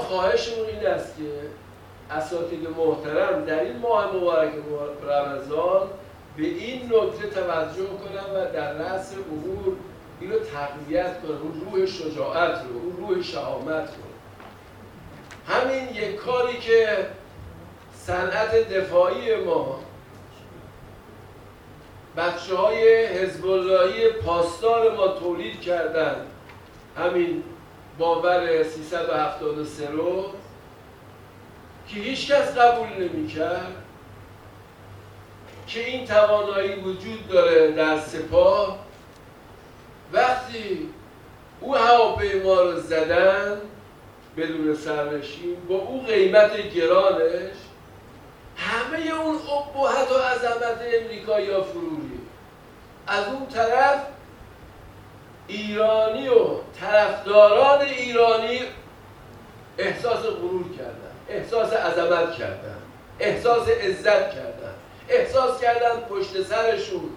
خواهشمون این است که اساتید محترم در این ماه مبارک رمضان به این نکته توجه کنن و در رأس امور این رو تقویت کنن، اون روح شجاعت رو، اون روح شهامت رو. همین یک کاری که صنعت دفاعی ما، بچه‌های حزب اللهی پاسدار ما تولید کردن، همین باور 373 رو که هیچ کس قبول نمی‌کرد که این توانایی وجود داره در سپاه. وقتی او هواپیما رو زدن بدون سرنشین با او قیمت گرانش، همه اون ابهت و عظمت امریکایی‌ها فرو ریخت. از اون طرف ایرانی و طرفداران ایرانی احساس غرور کردن، احساس عظمت کردن، احساس عزت کردن، احساس کردن پشت سرشون،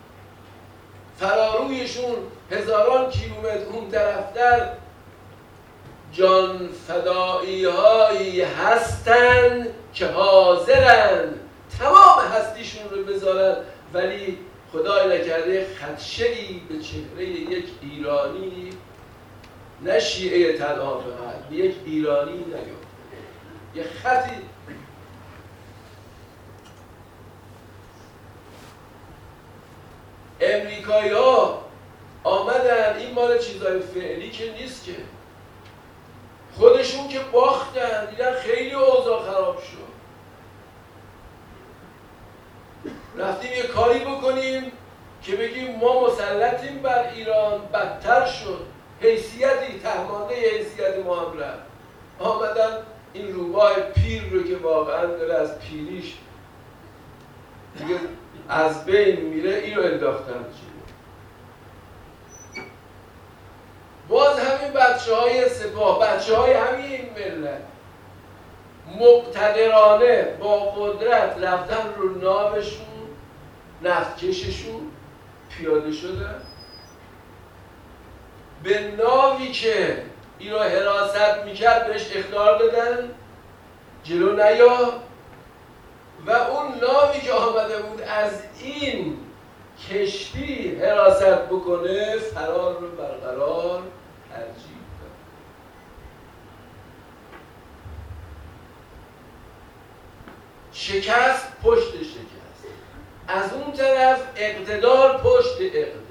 فرارویشون هزاران کیلومتر اون طرفتر جان فدایی هایی هستن که حاضرن تمام هستیشون رو بذارن، ولی خدای نکرده خدشه‌ای به چهره یک ایرانی، نه شیعه تنها فقط، به یک ایرانی نیفته. یه خطی امریکایی‌ها آمدن، این مال چیزای فعلی که نیست، که خودشون که باختن، دیدن خیلی اوضاع خراب شد، رفتیم یه کاری بکنیم که بگیم ما مسلطیم بر ایران، بدتر شد، حیثیتی تهمانده حیثیت ما هم رفت. آمدن این روباه پیر رو که واقعا داره از پیریش دیگه از بین میره، این رو انداختن چیه. باز همین بچه‌های سپاه، بچه‌های همین ملت مقتدرانه با قدرت رفتن رو ناوشون، نفتکششون پیاده شدن به ناوی که این رو حراست میکرد بهش اخطار دادن جلو نیا، و اون ناوی که آمده بود از این کشتی حراست بکنه فرار رو برقرار ترجیح داد. شکست پشت شکست، از اون طرف اقتدار پشت اقتدار.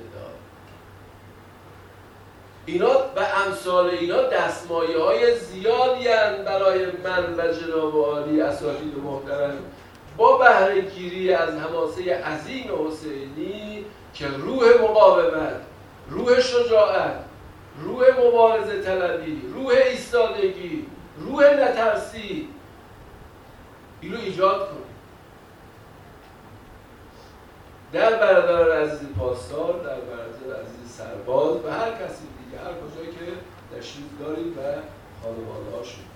اینا و امثال اینا دستمایه های زیادی هستند برای من و جناب عالی اساتید محترم با بهره گیری از حماسه عظیم حسینی که روح مقاومت، روح شجاعت، روح مبارزه طلبی، روح ایستادگی، روح نترسی، اینو ایجاد کنیم در برادر عزیز پاسدار، در برادر عزیز سرباز و هر کسی دیگه، هر کجایی که تشریف دارید و خانواده‌هاشون.